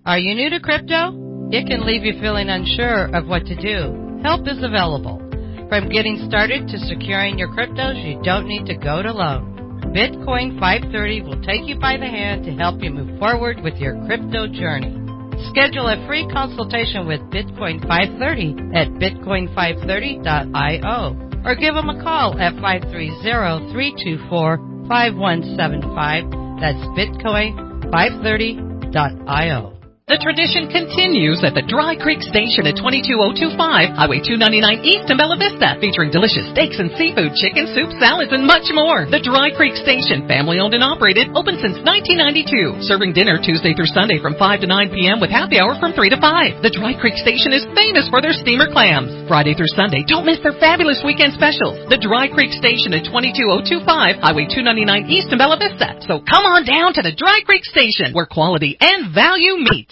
Are you new to crypto? It can leave you feeling unsure of what to do. Help is available. From getting started to securing your cryptos, you don't need to go it alone. Bitcoin 530 will take you by the hand to help you move forward with your crypto journey. Schedule a free consultation with Bitcoin 530 at bitcoin530.io or give them a call at 530-324-5175. That's bitcoin530.io. The tradition continues at the Dry Creek Station at 22025 Highway 299 East in Bella Vista, featuring delicious steaks and seafood, chicken, soup, salads, and much more. The Dry Creek Station, family-owned and operated, open since 1992, serving dinner Tuesday through Sunday from 5 to 9 p.m. with happy hour from 3 to 5. The Dry Creek Station is famous for their steamer clams. Friday through Sunday, don't miss their fabulous weekend specials. The Dry Creek Station at 22025 Highway 299 East in Bella Vista. So come on down to the Dry Creek Station, where quality and value meet.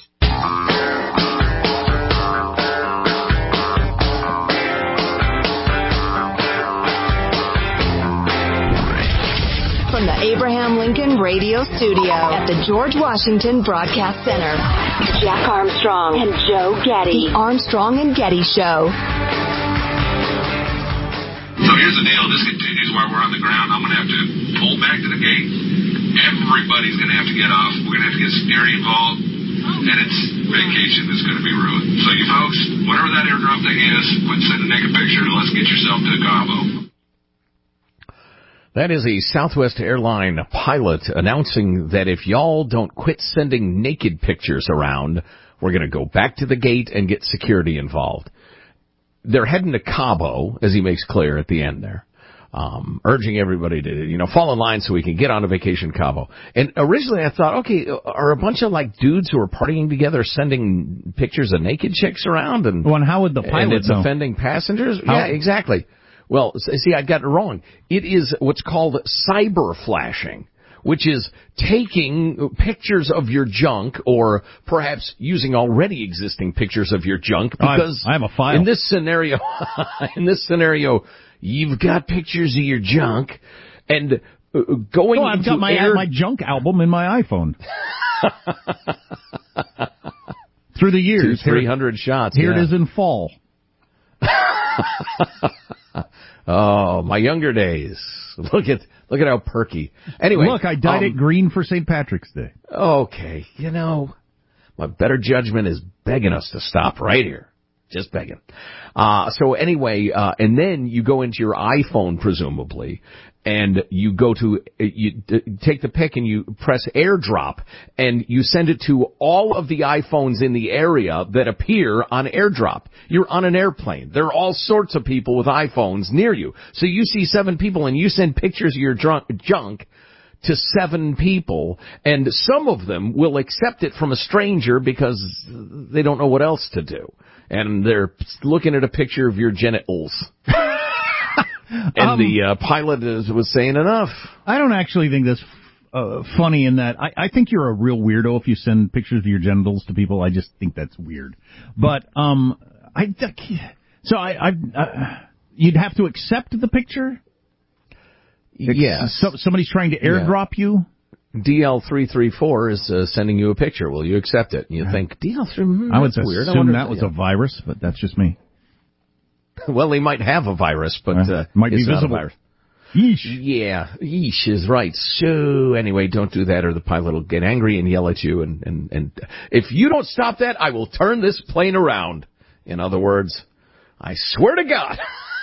From the Abraham Lincoln Radio Studio at the George Washington Broadcast Center, Jack Armstrong and Joe Getty. The Armstrong and Getty Show. So here's the deal. This continues while we're on the ground. I'm going to have to pull back to the gate. Everybody's going to have to get off. We're going to have to get security involved. And it's vacation that's going to be ruined. So you folks, whatever that airdrop thing is, quit sending naked pictures and let's get yourself to Cabo. That is a Southwest airline pilot announcing that if y'all don't quit sending naked pictures around, we're going to go back to the gate and get security involved. They're heading to Cabo, as he makes clear at the end there, urging everybody to, fall in line so we can get on a vacation Cabo. And originally I thought, okay, are a bunch of dudes who are partying together sending pictures of naked chicks around? And how would the pilot and it's know? Offending passengers? Yeah, exactly. Well, see, I got it wrong. It is what's called cyber flashing, which is taking pictures of your junk or perhaps using already existing pictures of your junk because I have a file. In this scenario, you've got pictures of your junk and going into I've got my junk album in my iPhone. Through the years. 300 shots. Here it is in fall. Oh, my younger days. Look at how perky. Anyway. Look, I dyed it green for St. Patrick's Day. Okay. My better judgment is begging us to stop right here. Just begging. So anyway, and then you go into your iPhone, presumably, and you take the pic and you press AirDrop, and you send it to all of the iPhones in the area that appear on AirDrop. You're on an airplane. There are all sorts of people with iPhones near you. So you see 7 people, and you send pictures of your junk to 7 people, and some of them will accept it from a stranger because they don't know what else to do. And they're looking at a picture of your genitals. And the pilot was saying enough. I don't actually think that's funny in that. I think you're a real weirdo if you send pictures of your genitals to people. I just think that's weird. But you'd have to accept the picture? Yes. Somebody's trying to airdrop you? DL334 is sending you a picture. Will you accept it? And you think, DL3, I would weird. assume that was a virus, but that's just me. Well, he might have a virus, but might be it's visible. not a virus. Yeesh. Yeah, yeesh is right. So anyway, don't do that, or the pilot will get angry and yell at you. And if you don't stop that, I will turn this plane around. In other words, I swear to God.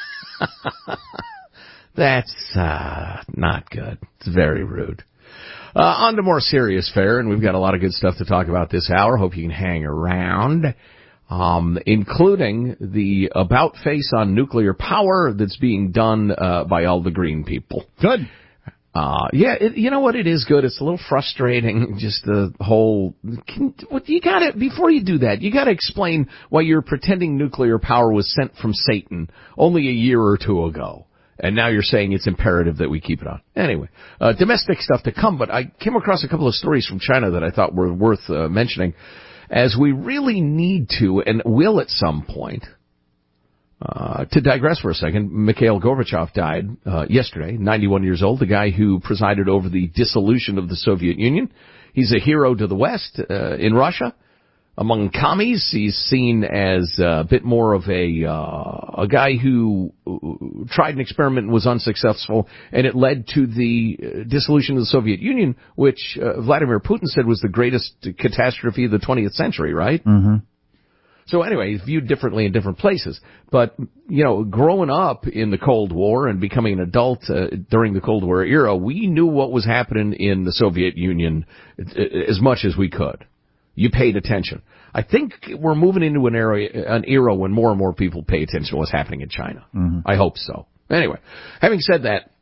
That's not good. It's very rude. On to more serious fare, and we've got a lot of good stuff to talk about this hour. Hope you can hang around, including the about face on nuclear power that's being done by all the green people. Good. You know what? It is good. It's a little frustrating, just the whole... Before you do that, you got to explain why you're pretending nuclear power was sent from Satan only a year or two ago. And now you're saying it's imperative that we keep it on. Anyway, domestic stuff to come, but I came across a couple of stories from China that I thought were worth mentioning, as we really need to and will at some point. To digress for a second, Mikhail Gorbachev died yesterday, 91 years old, the guy who presided over the dissolution of the Soviet Union. He's a hero to the West in Russia. Among commies, he's seen as a bit more of a guy who tried an experiment and was unsuccessful, and it led to the dissolution of the Soviet Union, which Vladimir Putin said was the greatest catastrophe of the 20th century, right? Mm-hmm. So anyway, he's viewed differently in different places. But, growing up in the Cold War and becoming an adult during the Cold War era, we knew what was happening in the Soviet Union as much as we could. You paid attention. I think we're moving into an era when more and more people pay attention to what's happening in China. Mm-hmm. I hope so. Anyway, having said that,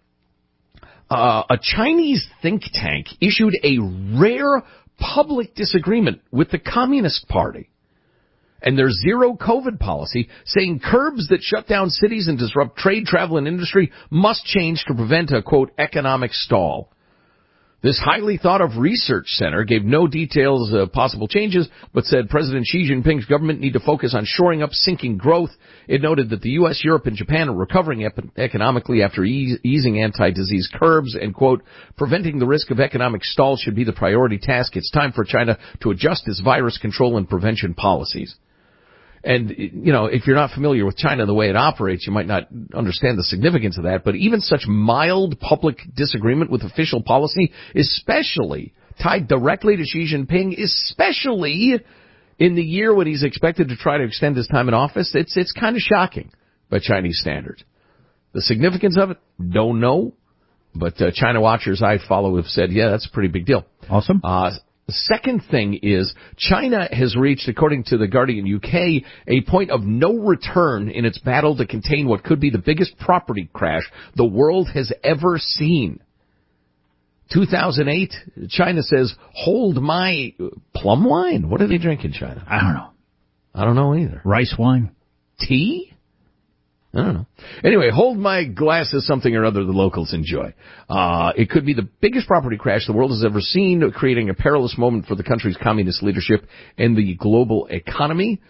a Chinese think tank issued a rare public disagreement with the Communist Party and their zero COVID policy, saying curbs that shut down cities and disrupt trade, travel, and industry must change to prevent a, quote, economic stall. This highly thought-of research center gave no details of possible changes, but said President Xi Jinping's government need to focus on shoring up sinking growth. It noted that the U.S., Europe, and Japan are recovering economically after easing anti-disease curbs, and, quote, preventing the risk of economic stall should be the priority task. It's time for China to adjust its virus control and prevention policies. And, if you're not familiar with China, the way it operates, you might not understand the significance of that. But even such mild public disagreement with official policy, especially tied directly to Xi Jinping, especially in the year when he's expected to try to extend his time in office, it's kind of shocking by Chinese standards. The significance of it, don't know. But China watchers I follow have said, yeah, that's a pretty big deal. Awesome. The second thing is China has reached, according to the Guardian UK, a point of no return in its battle to contain what could be the biggest property crash the world has ever seen. 2008, China says, hold my plum wine. What do they drink in China? I don't know. I don't know either. Rice wine? Tea? I don't know. Anyway, hold my glass of something or other the locals enjoy. It could be the biggest property crash the world has ever seen, creating a perilous moment for the country's communist leadership and the global economy.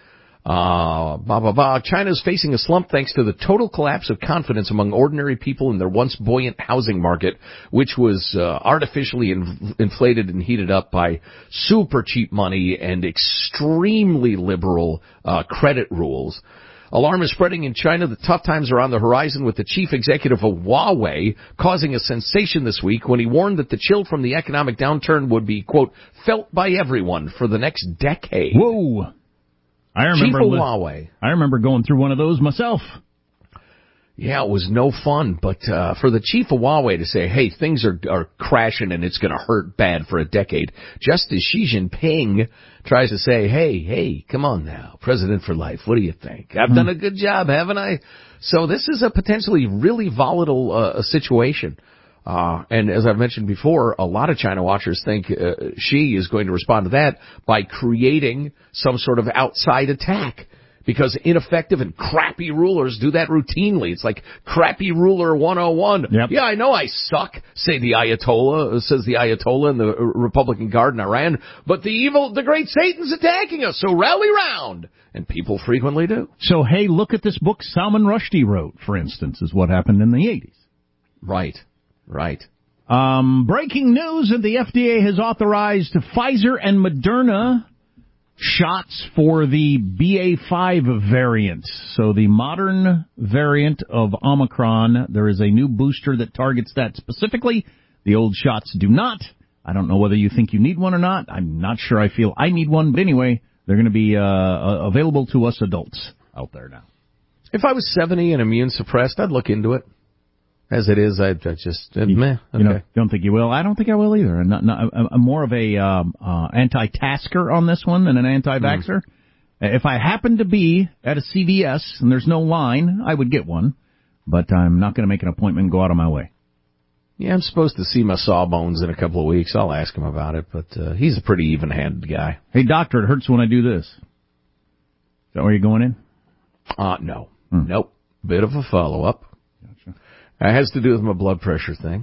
China's facing a slump thanks to the total collapse of confidence among ordinary people in their once buoyant housing market, which was artificially inflated and heated up by super cheap money and extremely liberal credit rules. Alarm is spreading in China. The tough times are on the horizon, with the chief executive of Huawei causing a sensation this week when he warned that the chill from the economic downturn would be, quote, felt by everyone for the next decade. Whoa. Chief of Huawei. I remember going through one of those myself. Yeah, it was no fun, but for the chief of Huawei to say, hey, things are crashing and it's going to hurt bad for a decade, just as Xi Jinping tries to say, hey, come on now, president for life, what do you think? I've done a good job, haven't I? So this is a potentially really volatile situation. And as I've mentioned before, a lot of China watchers think Xi is going to respond to that by creating some sort of outside attack. Because ineffective and crappy rulers do that routinely. It's like crappy ruler 101. Yep. Yeah, I know I suck, says the Ayatollah in the Republican Guard in Iran. But the great Satan's attacking us, so rally round. And people frequently do. So, hey, look at this book Salman Rushdie wrote, for instance, is what happened in the 80s. Right. Breaking news, and the FDA has authorized Pfizer and Moderna shots for the BA.5 variant. So the modern variant of Omicron, there is a new booster that targets that specifically. The old shots do not. I don't know whether you think you need one or not. I'm not sure I feel I need one, but anyway, they're going to be available to us adults out there now. If I was 70 and immune suppressed, I'd look into it. As it is, I just, meh. Okay. You don't think you will? I don't think I will either. I'm more of a anti-tasker on this one than an anti-vaxxer. If I happen to be at a CVS and there's no line, I would get one. But I'm not going to make an appointment and go out of my way. Yeah, I'm supposed to see my Sawbones in a couple of weeks. I'll ask him about it, but he's a pretty even-handed guy. Hey, doctor, it hurts when I do this. Is that where you're going in? No. Nope. Bit of a follow-up. Gotcha. It has to do with my blood pressure thing.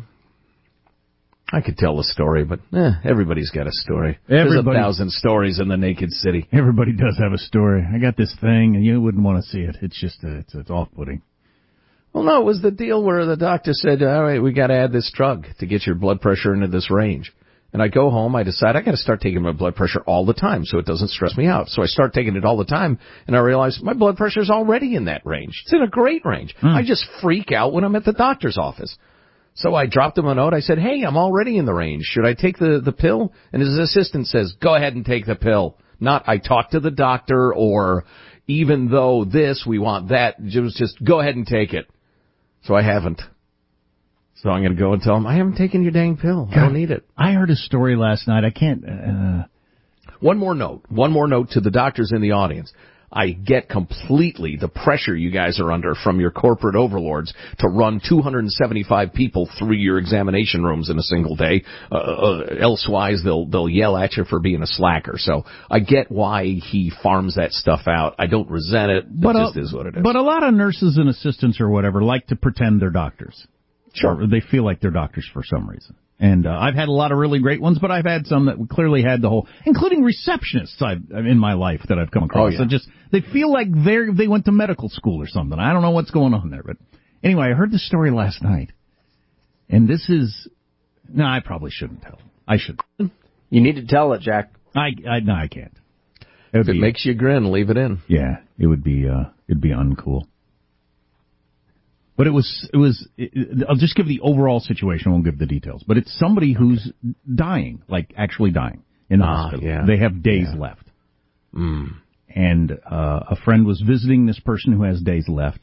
I could tell a story, but everybody's got a story. There's 1,000 stories in the naked city. Everybody does have a story. I got this thing, and you wouldn't want to see it. It's just it's off-putting. Well, no, it was the deal where the doctor said, all right, we got to add this drug to get your blood pressure into this range. And I go home, I decide I got to start taking my blood pressure all the time so it doesn't stress me out. So I start taking it all the time, and I realize my blood pressure is already in that range. It's in a great range. I just freak out when I'm at the doctor's office. So I dropped him a note. I said, hey, I'm already in the range. Should I take the pill? And his assistant says, go ahead and take the pill. Not I talked to the doctor or even though this, we want that. It was just go ahead and take it. So I haven't. So I'm going to go and tell him, I haven't taken your dang pill. I don't need it. I heard a story last night. I can't... One more note to the doctors in the audience. I get completely the pressure you guys are under from your corporate overlords to run 275 people through your examination rooms in a single day. Elsewise, they'll yell at you for being a slacker. So I get why he farms that stuff out. I don't resent it. It just is what it is. But a lot of nurses and assistants or whatever like to pretend they're doctors. Sure. Or they feel like they're doctors for some reason. And I've had a lot of really great ones, but I've had some that clearly had the whole, including receptionists in my life that I've come across. Oh, yeah. So they feel like they went to medical school or something. I don't know what's going on there, but anyway, I heard this story last night, and this is, no, I probably shouldn't tell. I should. You need to tell it, Jack. No, I can't. If it makes you grin, leave it in. Yeah, it'd be uncool. But I'll just give the overall situation, I won't give the details. But it's somebody who's dying, like actually dying in the hospital. Yeah. They have days left. And a friend was visiting this person who has days left.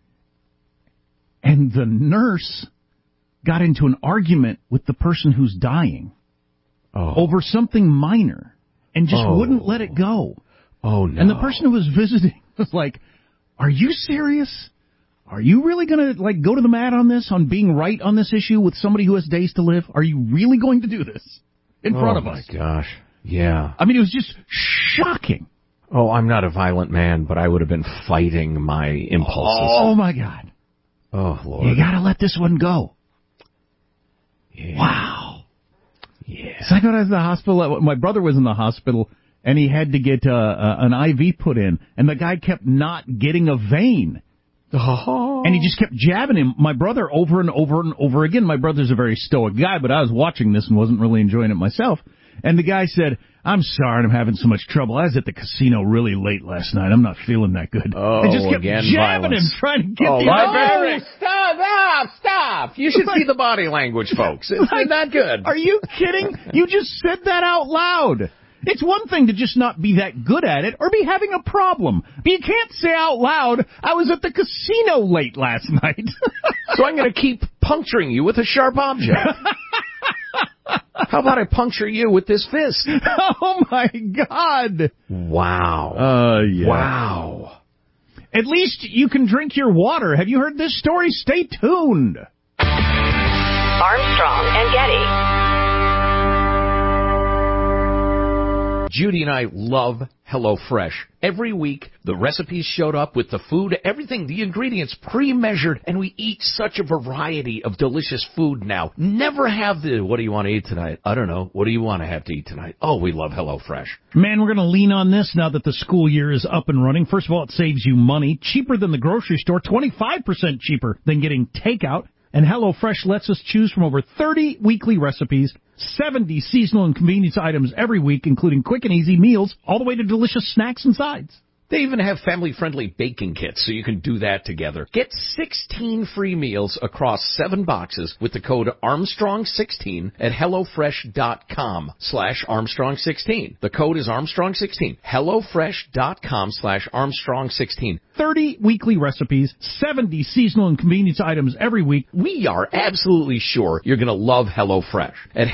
And the nurse got into an argument with the person who's dying over something minor and just wouldn't let it go. Oh, no. And the person who was visiting was like, are you serious? Are you really going to, go to the mat on this, on being right on this issue with somebody who has days to live? Are you really going to do this in front of us? Oh, my gosh. Yeah. I mean, it was just shocking. Oh, I'm not a violent man, but I would have been fighting my impulses. Oh, my God. Oh, Lord. You got to let this one go. Yeah. Wow. Yeah. So I go to the hospital. My brother was in the hospital, and he had to get an IV put in, and the guy kept not getting a vein. And he just kept jabbing him, my brother, over and over and over again. My brother's a very stoic guy, but I was watching this and wasn't really enjoying it myself. And the guy said, I'm sorry I'm having so much trouble. I was at the casino really late last night. I'm not feeling that good. Oh, and just kept again, jabbing violence. him, trying to get the no, stop. You should see the body language, folks. It's not good. Are you kidding? You just said that out loud. It's one thing to just not be that good at it or be having a problem. But you can't say out loud, I was at the casino late last night. So I'm going to keep puncturing you with a sharp object. How about I puncture you with this fist? Oh, my God. Wow. Yeah. Wow. At least you can drink your water. Have you heard this story? Stay tuned. Armstrong and Getty. Judy and I love HelloFresh. Every week, the recipes showed up with the food, everything, the ingredients pre-measured, and we eat such a variety of delicious food now. Never have the, what do you want to eat tonight? I don't know. What do you want to have to eat tonight? Oh, we love HelloFresh. Man, we're going to lean on this now that the school year is up and running. First of all, it saves you money. Cheaper than the grocery store, 25% cheaper than getting takeout. And HelloFresh lets us choose from over 30 weekly recipes, 70 seasonal and convenience items every week, including quick and easy meals, all the way to delicious snacks and sides. They even have family-friendly baking kits, so you can do that together. Get 16 free meals across 7 boxes with the code Armstrong16 at HelloFresh.com/Armstrong16. The code is Armstrong16. HelloFresh.com/Armstrong16. 30 weekly recipes, 70 seasonal and convenience items every week. We are absolutely sure you're going to love HelloFresh at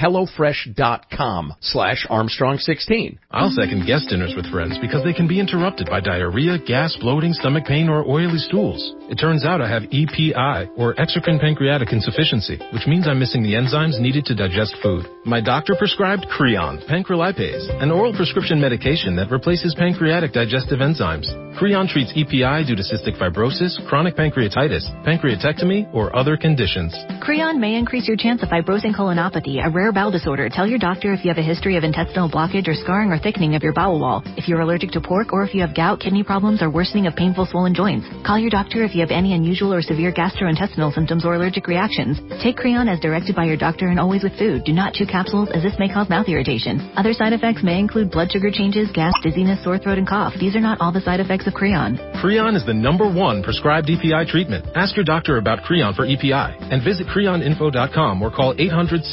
HelloFresh.com/Armstrong16. I'll second guest dinners with friends because they can be interrupted by diarrhea, gas, bloating, stomach pain, or oily stools. It turns out I have EPI, or exocrine pancreatic insufficiency, which means I'm missing the enzymes needed to digest food. My doctor prescribed Creon, pancrelipase, an oral prescription medication that replaces pancreatic digestive enzymes. Creon treats EPI EPI due to cystic fibrosis, chronic pancreatitis, pancreatectomy, or other conditions. Creon may increase your chance of fibrosing colonopathy, a rare bowel disorder. Tell your doctor if you have a history of intestinal blockage or scarring or thickening of your bowel wall. If you're allergic to pork or if you have gout, kidney problems, or worsening of painful swollen joints. Call your doctor if you have any unusual or severe gastrointestinal symptoms or allergic reactions. Take Creon as directed by your doctor and always with food. Do not chew capsules as this may cause mouth irritation. Other side effects may include blood sugar changes, gas, dizziness, sore throat, and cough. These are not all the side effects of Creon. Creon is the #1 prescribed EPI treatment. Ask your doctor about Creon for EPI and visit creoninfo.com or call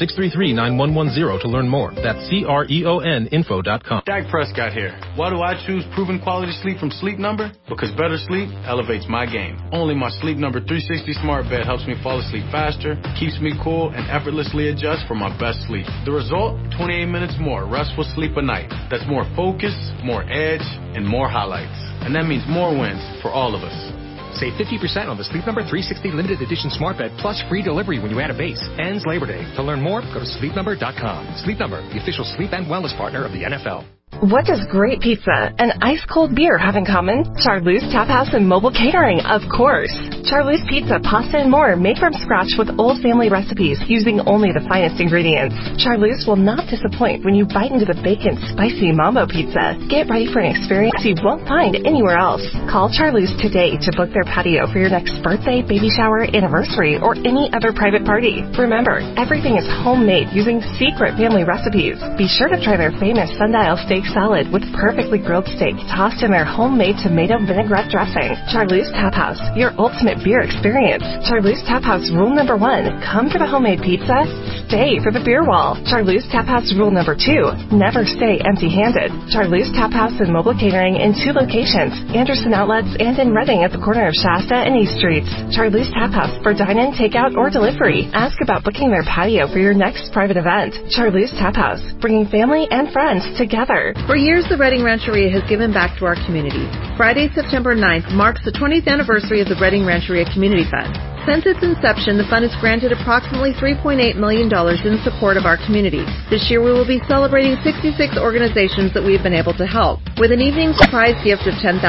800-633-9110 to learn more. That's CREONinfo.com. Dak Prescott here. Why do I choose proven quality sleep from Sleep Number? Because better sleep elevates my game. Only my Sleep Number 360 smart bed helps me fall asleep faster, keeps me cool, and effortlessly adjusts for my best sleep. The result? 28 minutes more restful sleep a night. That's more focus, more edge, and more highlights. And that means more wins for all of us. Save 50% on the Sleep Number 360 limited edition smart bed plus free delivery when you add a base. Ends Labor Day. To learn more, go to sleepnumber.com. Sleep Number, the official sleep and wellness partner of the NFL. What does great pizza and ice-cold beer have in common? Charlie's Tap House and mobile catering, of course. Charlie's Pizza, pasta, and more made from scratch with old family recipes using only the finest ingredients. Charlie's will not disappoint when you bite into the bacon spicy mambo pizza. Get ready for an experience you won't find anywhere else. Call Charlie's today to book their patio for your next birthday, baby shower, anniversary, or any other private party. Remember, everything is homemade using secret family recipes. Be sure to try their famous sundial steak salad with perfectly grilled steak tossed in their homemade tomato vinaigrette dressing. Charlie's Tap House, your ultimate beer experience. Charlie's Tap House rule number 1, come for the homemade pizza, stay for the beer wall. Charlie's Tap House rule number 2, never stay empty-handed. Charlie's Tap House and mobile catering in 2 locations, Anderson Outlets and in Reading at the corner of Shasta and East Streets. Charlie's Tap House for dine-in, takeout, or delivery. Ask about booking their patio for your next private event. Charlie's Tap House, bringing family and friends together. For years, the Reading Rancheria has given back to our community. Friday, September 9th marks the 20th anniversary of the Reading Rancheria Community Fund. Since its inception, the fund has granted approximately $3.8 million in support of our community. This year, we will be celebrating 66 organizations that we have been able to help, with an evening surprise gift of $10,000.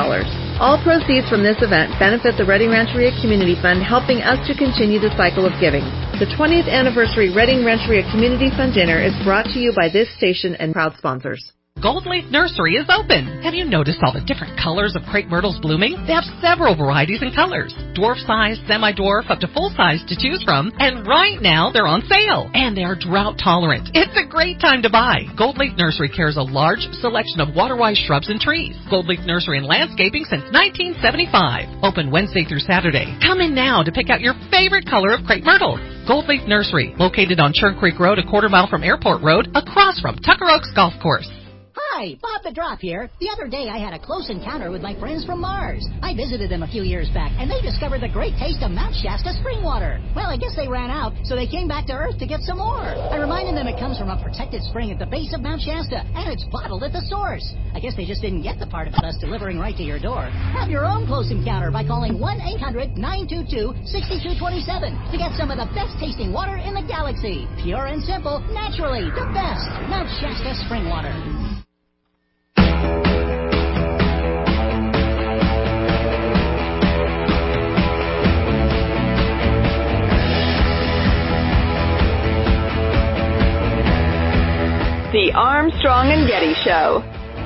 All proceeds from this event benefit the Reading Rancheria Community Fund, helping us to continue the cycle of giving. The 20th anniversary Reading Rancheria Community Fund dinner is brought to you by this station and proud sponsors. Gold Leaf Nursery is open. Have you noticed all the different colors of crepe myrtles blooming? They have several varieties and colors. Dwarf size, semi-dwarf, up to full size to choose from. And right now, they're on sale. And they are drought tolerant. It's a great time to buy. Gold Leaf Nursery carries a large selection of water-wise shrubs and trees. Gold Leaf Nursery and Landscaping since 1975. Open Wednesday through Saturday. Come in now to pick out your favorite color of crepe myrtle. Gold Leaf Nursery, located on Churn Creek Road, a quarter mile from Airport Road, across from Tucker Oaks Golf Course. Hi, Bob the Drop here. The other day I had a close encounter with my friends from Mars. I visited them a few years back, and they discovered the great taste of Mount Shasta spring water. Well, I guess they ran out, so they came back to Earth to get some more. I reminded them it comes from a protected spring at the base of Mount Shasta, and it's bottled at the source. I guess they just didn't get the part about us delivering right to your door. Have your own close encounter by calling 1-800-922-6227 to get some of the best tasting water in the galaxy. Pure and simple, naturally, the best. Mount Shasta spring water. The Armstrong and Getty Show.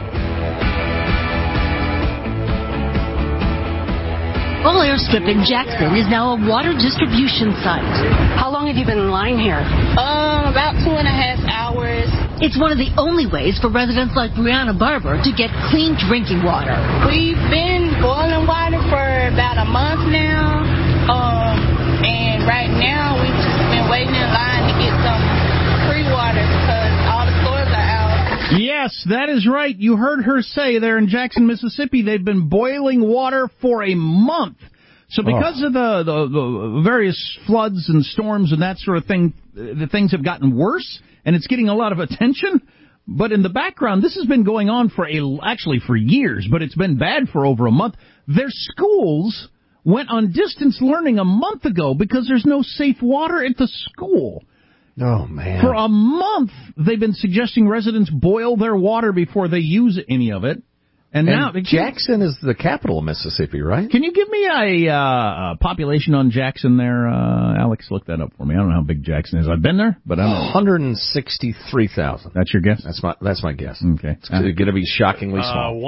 Full Airstrip in Jackson is now a water distribution site. How long have you been in line here? About 2.5 hours. It's one of the only ways for residents like Brianna Barber to get clean drinking water. We've been boiling water for about a month now. And right now we've just been waiting in line to get some free water because all the stores are out. Yes, that is right. You heard her say there in Jackson, Mississippi, they've been boiling water for a month. So because of the various floods and storms and that sort of thing, the things have gotten worse, and it's getting a lot of attention. But in the background, this has been going on for years, but it's been bad for over a month. Their schools went on distance learning a month ago because there's no safe water at the school. Oh, man. For a month, they've been suggesting residents boil their water before they use any of it. And now Jackson is the capital of Mississippi, right? Can you give me a population on Jackson there, Alex? Look that up for me. I don't know how big Jackson is. I've been there, but I don't know. 163,000. That's your guess? That's my guess. Okay. It's going to be shockingly small.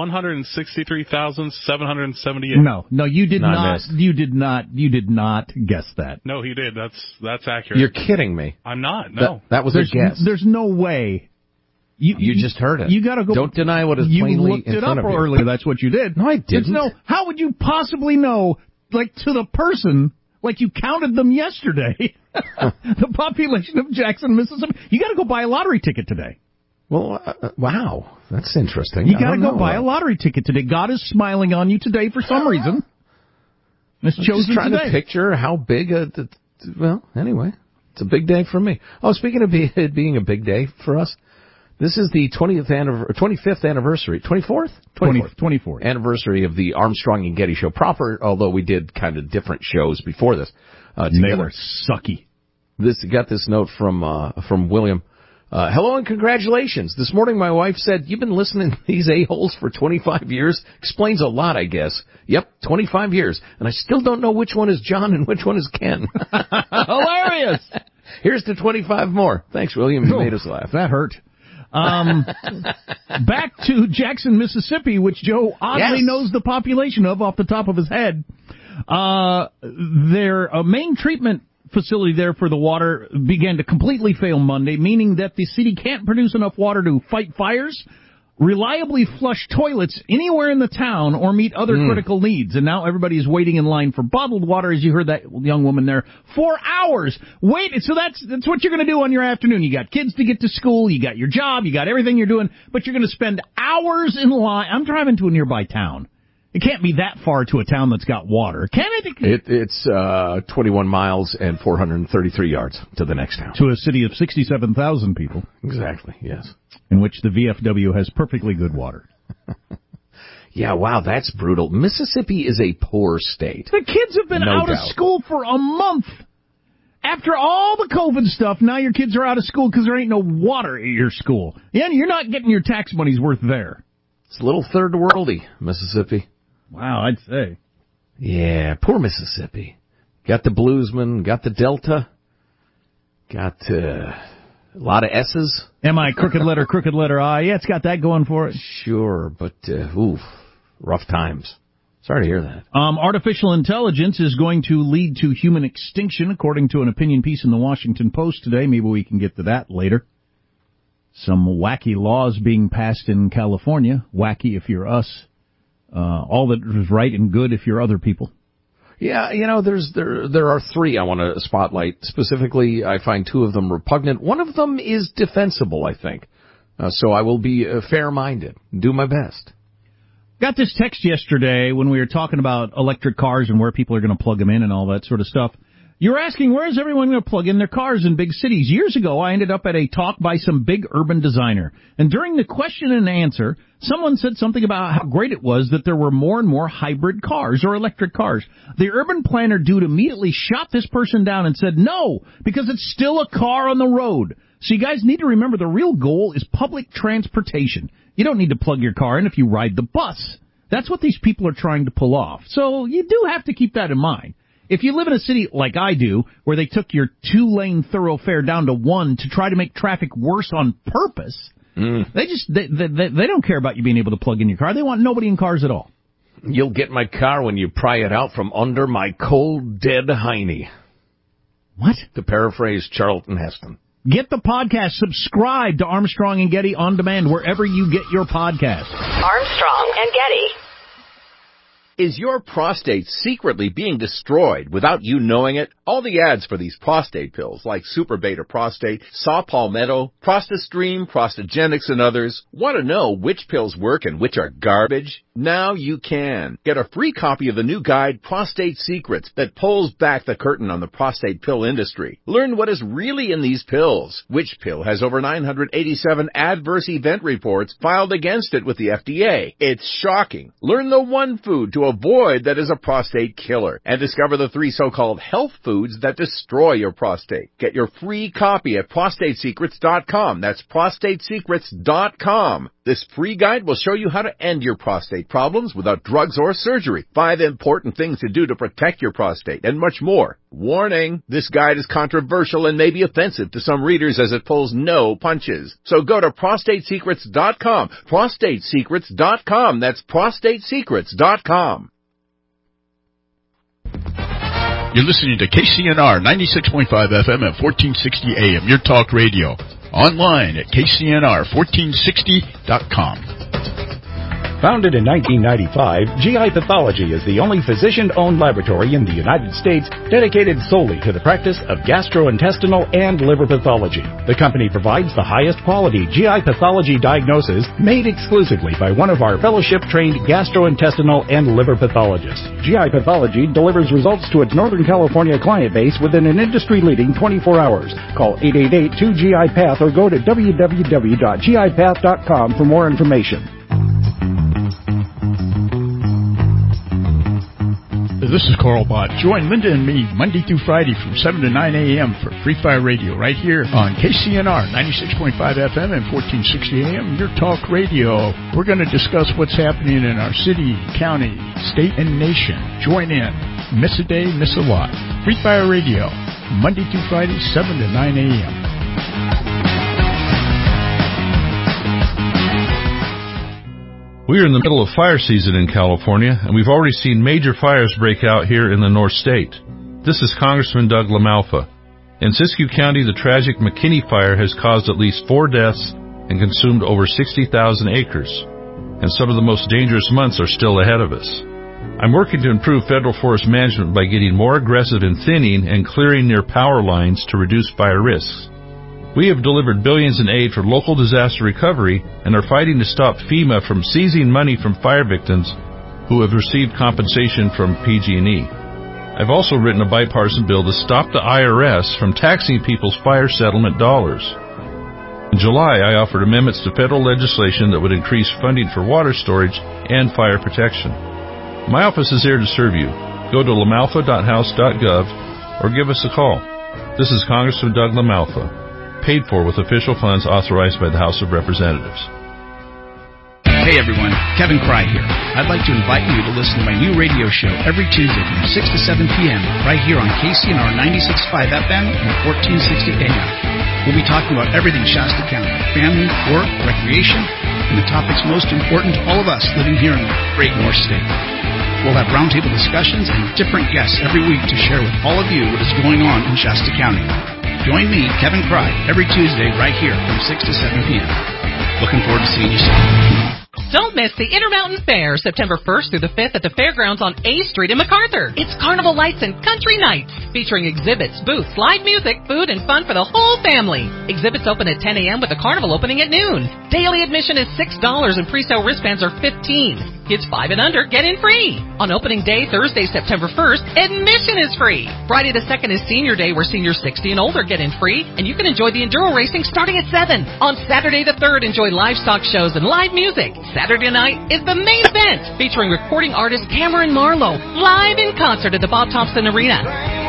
163,778. No, you did not. You did not guess that. No, he did. That's accurate. You're kidding me. I'm not. No. That was a guess. There's no way. You just heard it. You got to go. Don't deny what is plainly in front of you. You looked it up earlier. That's what you did. No, I didn't. How would you possibly know, like, to the person, like you counted them yesterday, the population of Jackson, Mississippi? You got to go buy a lottery ticket today. Well, wow. That's interesting. You got to go buy a lottery ticket today. God is smiling on you today for some reason. It's chosen just trying today. to picture how big well, anyway, it's a big day for me. Oh, speaking of it being a big day for us, this is the 25th anniversary, 24th anniversary of the Armstrong and Getty show proper, although we did kind of different shows before this. They were sucky. Got this note from William. Hello and congratulations. This morning my wife said, you've been listening to these a-holes for 25 years? Explains a lot, I guess. Yep, 25 years. And I still don't know which one is John and which one is Ken. Hilarious. Here's to 25 more. Thanks, William. You made us laugh. That hurt. Back to Jackson, Mississippi, which Joe oddly knows the population of off the top of his head. Their main treatment facility there for the water began to completely fail Monday, meaning that the city can't produce enough water to fight fires, reliably flush toilets anywhere in the town, or meet other critical needs. And now everybody is waiting in line for bottled water, as you heard that young woman there, 4 hours. So that's what you're going to do on your afternoon. You got kids to get to school, you got your job, you got everything you're doing, but you're going to spend hours in line. I'm driving to a nearby town. It can't be that far to a town that's got water, can it? It's 21 miles and 433 yards to the next town. To a city of 67,000 people. Exactly, yes. In which the VFW has perfectly good water. Yeah, wow, that's brutal. Mississippi is a poor state. The kids have been out of school for a month. After all the COVID stuff, now your kids are out of school because there ain't no water at your school. Yeah, you're not getting your tax money's worth there. It's a little third worldy, Mississippi. Wow, I'd say. Yeah, poor Mississippi. Got the Bluesman, got the Delta, got a lot of S's. M-I, crooked letter I. Yeah, it's got that going for it. Sure, but, rough times. Sorry to hear that. Artificial intelligence is going to lead to human extinction, according to an opinion piece in the Washington Post today. Maybe we can get to that later. Some wacky laws being passed in California. Wacky if you're us. All that is right and good if you're other people. Yeah, there are 3 I want to spotlight. Specifically, I find 2 of them repugnant. One of them is defensible, I think. So I will be fair-minded. Do my best. Got this text yesterday when we were talking about electric cars and where people are going to plug them in and all that sort of stuff. You were asking, where is everyone going to plug in their cars in big cities? Years ago, I ended up at a talk by some big urban designer. And during the question and answer, someone said something about how great it was that there were more and more hybrid cars or electric cars. The urban planner dude immediately shot this person down and said, no, because it's still a car on the road. So you guys need to remember the real goal is public transportation. You don't need to plug your car in if you ride the bus. That's what these people are trying to pull off. So you do have to keep that in mind. If you live in a city like I do, where they took your 2-lane thoroughfare down to 1 to try to make traffic worse on purpose, they don't care about you being able to plug in your car. They want nobody in cars at all. You'll get my car when you pry it out from under my cold, dead hiney. What? To paraphrase Charlton Heston. Get the podcast. Subscribe to Armstrong and Getty On Demand wherever you get your podcast. Armstrong and Getty. Is your prostate secretly being destroyed without you knowing it? All the ads for these prostate pills like Super Beta Prostate, Saw Palmetto, ProstaStream, Prostagenics, and others want to know which pills work and which are garbage? Now you can. Get a free copy of the new guide, Prostate Secrets, that pulls back the curtain on the prostate pill industry. Learn what is really in these pills. Which pill has over 987 adverse event reports filed against it with the FDA? It's shocking. Learn the one food to avoid that is a prostate killer, and discover the 3 so-called health foods foods that destroy your prostate. Get your free copy at prostatesecrets.com. That's prostatesecrets.com. This free guide will show you how to end your prostate problems without drugs or surgery. 5 important things to do to protect your prostate, and much more. Warning, this guide is controversial and may be offensive to some readers as it pulls no punches. So go to prostatesecrets.com. Prostatesecrets.com. That's prostatesecrets.com. You're listening to KCNR 96.5 FM at 1460 AM, your talk radio. Online at KCNR1460.com. Founded in 1995, GI Pathology is the only physician-owned laboratory in the United States dedicated solely to the practice of gastrointestinal and liver pathology. The company provides the highest quality GI pathology diagnosis made exclusively by one of our fellowship-trained gastrointestinal and liver pathologists. GI Pathology delivers results to its Northern California client base within an industry-leading 24 hours. Call 888-2GI-PATH or go to www.gipath.com for more information. This is Carl Bott. Join Linda and me Monday through Friday from 7 to 9 a.m. for Free Fire Radio right here on KCNR 96.5 FM and 1460 AM, your talk radio. We're going to discuss what's happening in our city, county, state, and nation. Join in. Miss a day, miss a lot. Free Fire Radio, Monday through Friday, 7 to 9 a.m. We are in the middle of fire season in California, and we've already seen major fires break out here in the North State. This is Congressman Doug LaMalfa. In Siskiyou County, the tragic McKinney fire has caused at least 4 deaths and consumed over 60,000 acres. And some of the most dangerous months are still ahead of us. I'm working to improve federal forest management by getting more aggressive in thinning and clearing near power lines to reduce fire risks. We have delivered billions in aid for local disaster recovery and are fighting to stop FEMA from seizing money from fire victims who have received compensation from PG&E. I've also written a bipartisan bill to stop the IRS from taxing people's fire settlement dollars. In July, I offered amendments to federal legislation that would increase funding for water storage and fire protection. My office is here to serve you. Go to lamalfa.house.gov or give us a call. This is Congressman Doug LaMalfa. Paid for with official funds authorized by the House of Representatives. Hey everyone, Kevin Cry here. I'd like to invite you to listen to my new radio show every Tuesday from 6 to 7 p.m. right here on KCNR 96.5 FM and 1460 AM. We'll be talking about everything Shasta County, family, work, recreation, and the topics most important to all of us living here in the great North State. We'll have roundtable discussions and different guests every week to share with all of you what is going on in Shasta County. Join me, Kevin Cry, every Tuesday right here from 6 to 7 p.m. Looking forward to seeing you soon. Don't miss the Intermountain Fair, September 1st through the 5th at the Fairgrounds on A Street in MacArthur. It's carnival lights and country nights, featuring exhibits, booths, live music, food, and fun for the whole family. Exhibits open at 10 a.m. with the carnival opening at noon. Daily admission is $6 and pre-sale wristbands are $15. Kids 5 and under get in free. On opening day, Thursday, September 1st, admission is free. Friday the 2nd is Senior Day, where seniors 60 and older get in free, and you can enjoy the enduro racing starting at 7. On Saturday the 3rd, enjoy livestock shows and live music. Saturday night is the main event, featuring recording artist Cameron Marlowe, live in concert at the Bob Thompson Arena.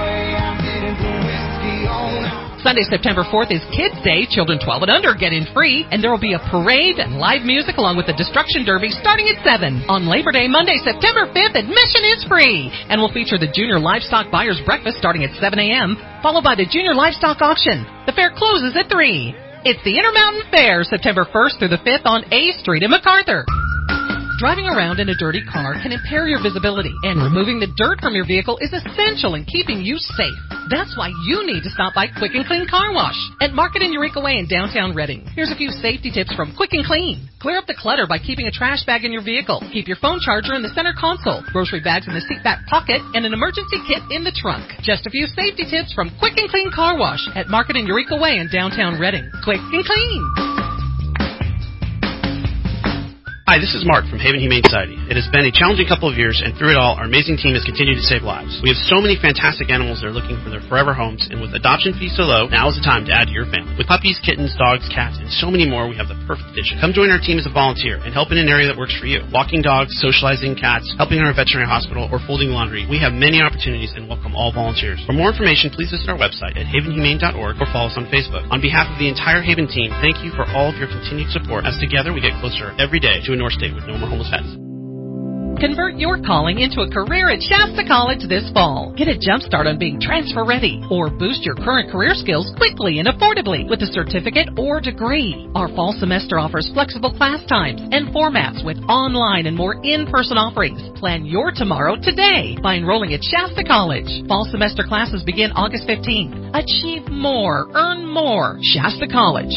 Sunday, September 4th is Kids Day. Children 12 and under get in free, and there will be a parade and live music along with the Destruction Derby starting at 7. On Labor Day, Monday, September 5th, admission is free, and will feature the Junior Livestock Buyers Breakfast starting at 7 a.m., followed by the Junior Livestock Auction. The fair closes at 3. It's the Intermountain Fair, September 1st through the 5th on A Street in MacArthur. Driving around in a dirty car can impair your visibility, and removing the dirt from your vehicle is essential in keeping you safe. That's why you need to stop by Quick and Clean Car Wash at Market and Eureka Way in downtown Redding. Here's a few safety tips from Quick and Clean. Clear up the clutter by keeping a trash bag in your vehicle. Keep your phone charger in the center console, grocery bags in the seat back pocket, and an emergency kit in the trunk. Just a few safety tips from Quick and Clean Car Wash at Market and Eureka Way in downtown Redding. Quick and Clean. Hi, this is Mark from Haven Humane Society. It has been a challenging couple of years, and through it all, our amazing team has continued to save lives. We have so many fantastic animals that are looking for their forever homes, and with adoption fees so low, now is the time to add to your family. With puppies, kittens, dogs, cats, and so many more, we have the perfect addition. Come join our team as a volunteer and help in an area that works for you. Walking dogs, socializing cats, helping in our veterinary hospital, or folding laundry. We have many opportunities and welcome all volunteers. For more information, please visit our website at havenhumane.org or follow us on Facebook. On behalf of the entire Haven team, thank you for all of your continued support, as together we get closer every day to a North State with no more homeless pets. Convert your calling into a career at Shasta College this fall. Get a jump start on being transfer ready, or boost your current career skills quickly and affordably with a certificate or degree. Our fall semester offers flexible class times and formats with online and more in-person offerings. Plan your tomorrow today by enrolling at Shasta College. Fall semester classes begin August 15th. Achieve more, earn more. Shasta College.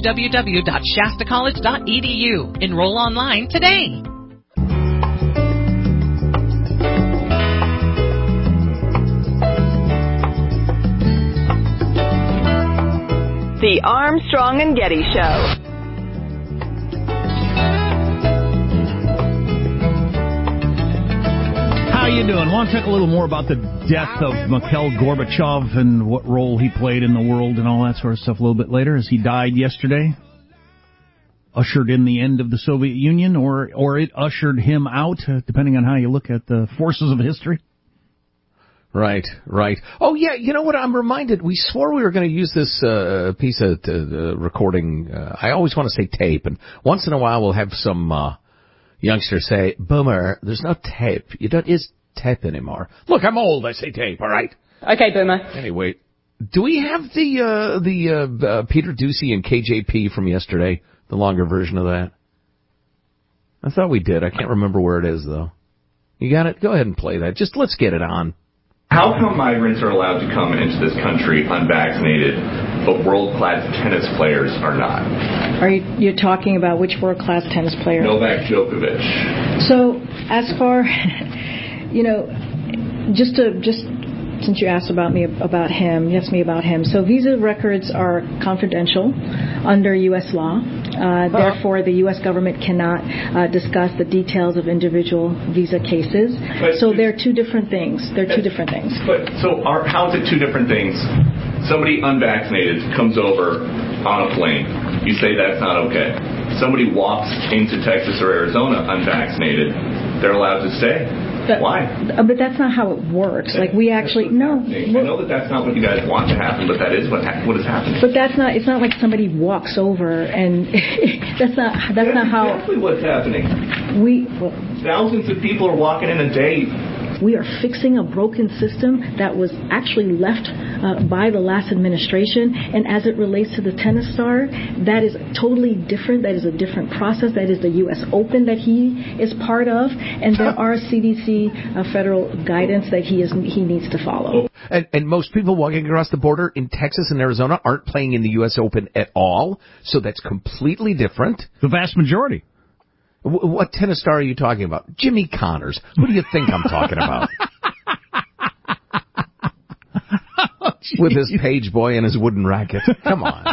www.shastacollege.edu. Enroll online today. The Armstrong and Getty Show. How you doing? Want to talk a little more about the death of Mikhail Gorbachev and what role he played in the world and all that sort of stuff a little bit later, as he died yesterday? Ushered in the end of the Soviet Union, or it ushered him out, depending on how you look at the forces of history. Right. Oh, yeah, you know what, I'm reminded, we swore we were going to use this piece of recording, I always want to say tape, and once in a while we'll have some youngster say, Boomer, there's no tape, you don't use tape anymore. Look, I'm old, I say tape, all right? Okay, Boomer. Anyway, do we have the Peter Doocy and KJP from yesterday, the longer version of that? I thought we did, I can't remember where it is, though. You got it? Go ahead and play that, just let's get it on. How come migrants are allowed to come into this country unvaccinated, but world-class tennis players are not? Are you talking about which world-class tennis player? Novak Djokovic. So, as far, just since you asked about me about him, So visa records are confidential under U.S. law. Therefore, the U.S. government cannot discuss the details of individual visa cases. So they're two different things. But how is it two different things? Somebody unvaccinated comes over on a plane. You say that's not okay. Somebody walks into Texas or Arizona unvaccinated. They're allowed to stay. Why? But that's not how it works. Like, we actually no. I know that's not what you guys want to happen, but that is what is happening. But that's not. It's not like somebody walks over and that's not how. Exactly what's happening. Thousands of people are walking in a day. We are fixing a broken system that was actually left by the last administration. And as it relates to the tennis star, that is totally different. That is a different process. That is the U.S. Open that he is part of. And there are CDC federal guidance that he needs to follow. And most people walking across the border in Texas and Arizona aren't playing in the U.S. Open at all. So that's completely different. The vast majority. What tennis star are you talking about? Jimmy Connors. Who do you think I'm talking about? Oh, with his page boy and his wooden racket. Come on.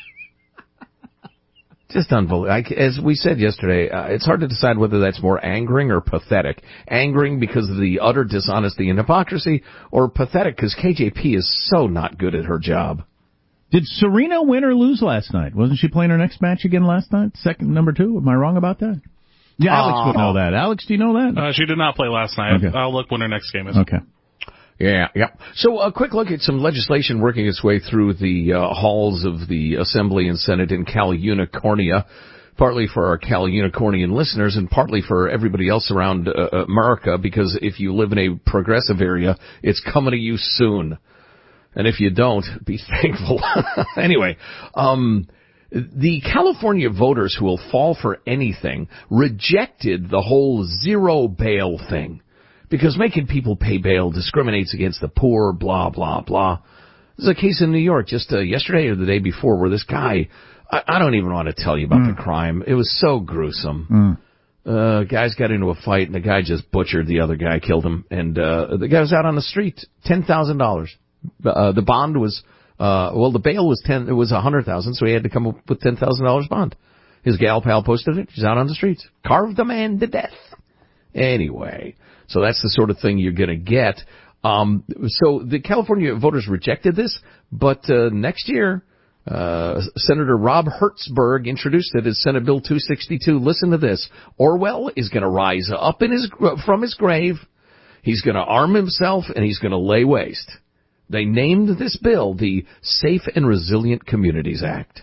Just unbelievable. As we said yesterday, it's hard to decide whether that's more angering or pathetic. Angering because of the utter dishonesty and hypocrisy, or pathetic because KJP is so not good at her job. Did Serena win or lose last night? Wasn't she playing her next match again last night? Number 2? Am I wrong about that? Yeah, Alex would know that. Alex, do you know that? She did not play last night. Okay. I'll look when her next game is. Okay. Yeah. So a quick look at some legislation working its way through the halls of the Assembly and Senate in Cal Unicornia, partly for our Cal Unicornian listeners and partly for everybody else around America, because if you live in a progressive area, it's coming to you soon. And if you don't, be thankful. Anyway, the California voters who will fall for anything rejected the whole zero bail thing because making people pay bail discriminates against the poor, blah, blah, blah. There's a case in New York just yesterday or the day before where this guy, I don't even want to tell you about the crime. It was so gruesome. Guys got into a fight and the guy just butchered the other guy, killed him, and the guy was out on the street, $10,000. The bond was, the bail was it was $100,000, so he had to come up with $10,000 bond. His gal pal posted it. She's out on the streets. Carved the man to death. Anyway, so that's the sort of thing you're going to get. So the California voters rejected this, but next year, Senator Rob Hertzberg introduced it as Senate Bill 262. Listen to this. Orwell is going to rise up from his grave. He's going to arm himself, and he's going to lay waste. They named this bill the Safe and Resilient Communities Act.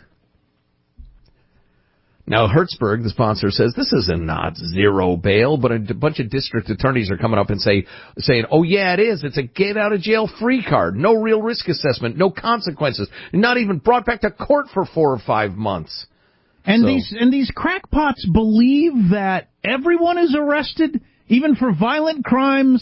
Now, Hertzberg, the sponsor, says this is not zero bail, but a bunch of district attorneys are coming up and saying, oh, yeah, it is. It's a get-out-of-jail-free card. No real risk assessment, no consequences, not even brought back to court for 4 or 5 months. And these crackpots believe that everyone is arrested, even for violent crimes.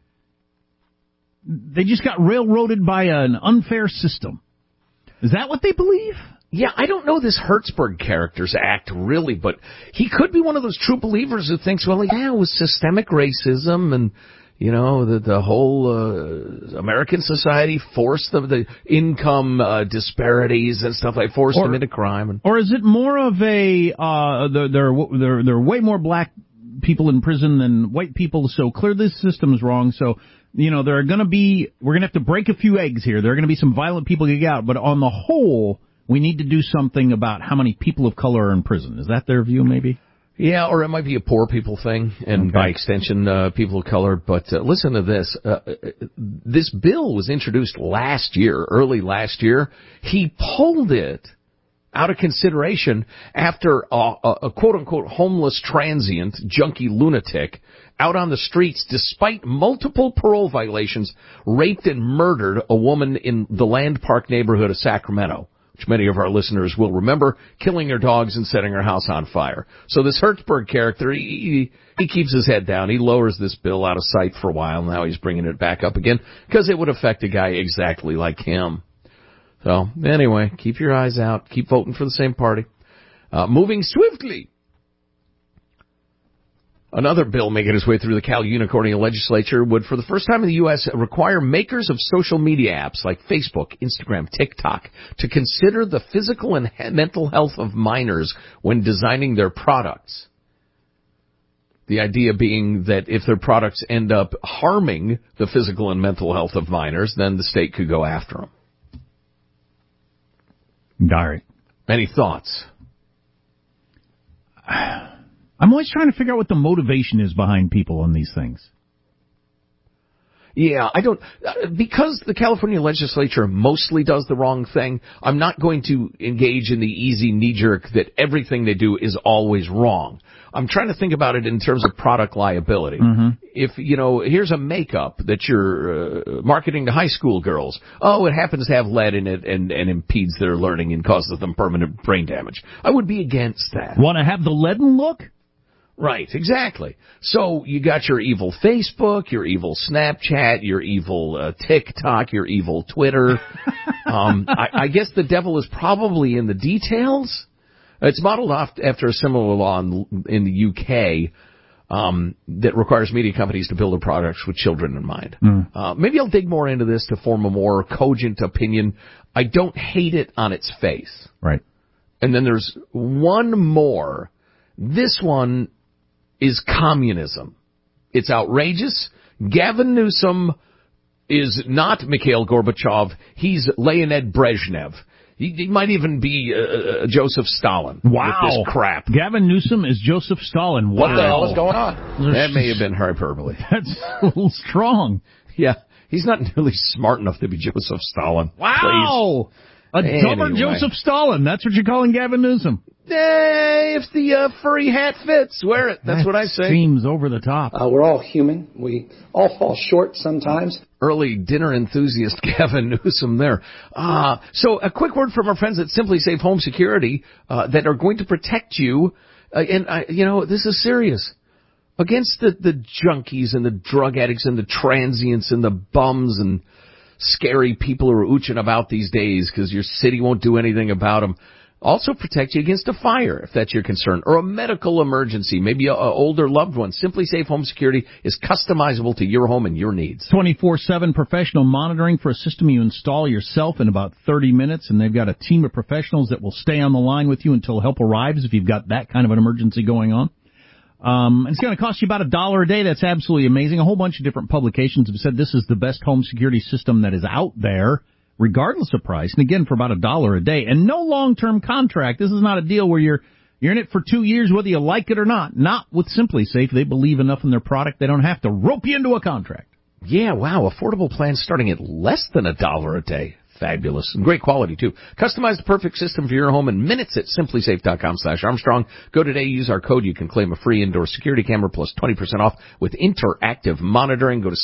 They just got railroaded by an unfair system. Is that what they believe? Yeah, I don't know this Hertzberg character's act, really, but he could be one of those true believers who thinks, well, yeah, it was systemic racism and, you know, the whole American society forced the income disparities and stuff like forced them into crime. Or is it more of a there are way more black people in prison than white people, so clearly the system's wrong, so, you know, we're going to have to break a few eggs here. There are going to be some violent people get out, but on the whole, we need to do something about how many people of color are in prison. Is that their view, maybe? Yeah, or it might be a poor people thing, and by extension, people of color. But listen to this. This bill was introduced early last year. He pulled it out of consideration after a quote-unquote homeless transient, junkie lunatic, out on the streets, despite multiple parole violations, raped and murdered a woman in the Land Park neighborhood of Sacramento, which many of our listeners will remember, killing her dogs and setting her house on fire. So this Hertzberg character, he keeps his head down. He lowers this bill out of sight for a while. Now he's bringing it back up again because it would affect a guy exactly like him. So anyway, keep your eyes out. Keep voting for the same party. Moving swiftly. Another bill making its way through the Cal Unicornia legislature would, for the first time in the U.S., require makers of social media apps like Facebook, Instagram, TikTok to consider the physical and mental health of minors when designing their products. The idea being that if their products end up harming the physical and mental health of minors, then the state could go after them. Gary, any thoughts? I'm always trying to figure out what the motivation is behind people on these things. Yeah, I don't, because the California legislature mostly does the wrong thing, I'm not going to engage in the easy knee-jerk that everything they do is always wrong. I'm trying to think about it in terms of product liability. Mm-hmm. If, here's a makeup that you're marketing to high school girls. Oh, it happens to have lead in it and impedes their learning and causes them permanent brain damage. I would be against that. Want to have the leaden look? Right, exactly. So you got your evil Facebook, your evil Snapchat, your evil TikTok, your evil Twitter. I guess the devil is probably in the details. It's modeled after a similar law in the UK that requires media companies to build their products with children in mind. Maybe I'll dig more into this to form a more cogent opinion. I don't hate it on its face. Right. And then there's one more. This one is communism. It's outrageous. Gavin Newsom is not Mikhail Gorbachev. He's Leonid Brezhnev. He might even be Joseph Stalin. Wow. With this crap. Gavin Newsom is Joseph Stalin. Wow. What the hell is going on? That may have been hyperbole. That's a little strong. Yeah. He's not nearly smart enough to be Joseph Stalin. Wow. Please. Dumber Joseph Stalin. That's what you're calling Gavin Newsom. If the furry hat fits, wear it. That's what I say. Seems over the top. We're all human. We all fall short sometimes. Early dinner enthusiast Gavin Newsom there. So a quick word from our friends at Simply Safe Home Security that are going to protect you. This is serious. Against the junkies and the drug addicts and the transients and the bums and scary people who are ooching about these days because your city won't do anything about them. Also protect you against a fire, if that's your concern, or a medical emergency, maybe an older loved one. Simply Safe Home Security is customizable to your home and your needs. 24/7 professional monitoring for a system you install yourself in about 30 minutes, and they've got a team of professionals that will stay on the line with you until help arrives if you've got that kind of an emergency going on. It's going to cost you about $1 a day. That's absolutely amazing. A whole bunch of different publications have said this is the best home security system that is out there, regardless of price. And again, for about $1 a day. And no long-term contract. This is not a deal where you're in it for 2 years, whether you like it or not. Not with SimpliSafe. They believe enough in their product, they don't have to rope you into a contract. Yeah, wow. Affordable plans starting at less than $1 a day. Fabulous. And great quality, too. Customize the perfect system for your home in minutes at simplysafe.com/Armstrong. Go today, use our code. You can claim a free indoor security camera plus 20% off with interactive monitoring. Go to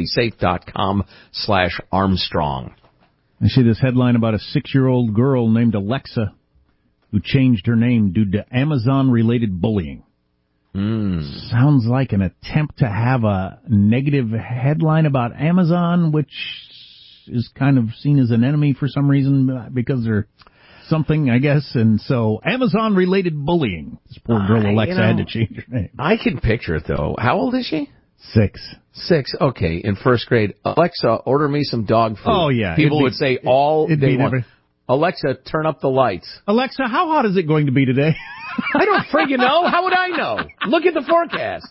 simplysafe.com/Armstrong. I see this headline about a 6-year-old girl named Alexa who changed her name due to Amazon-related bullying. Sounds like an attempt to have a negative headline about Amazon, which is kind of seen as an enemy for some reason because they're something, I guess. And so Amazon-related bullying. This poor girl Alexa had to change her name. I can picture it, though. How old is she? 6. 6, okay, in first grade. Alexa, order me some dog food. Oh, yeah. People would say all day long, Alexa, turn up the lights. Alexa, how hot is it going to be today? I don't friggin' know. How would I know? Look at the forecast.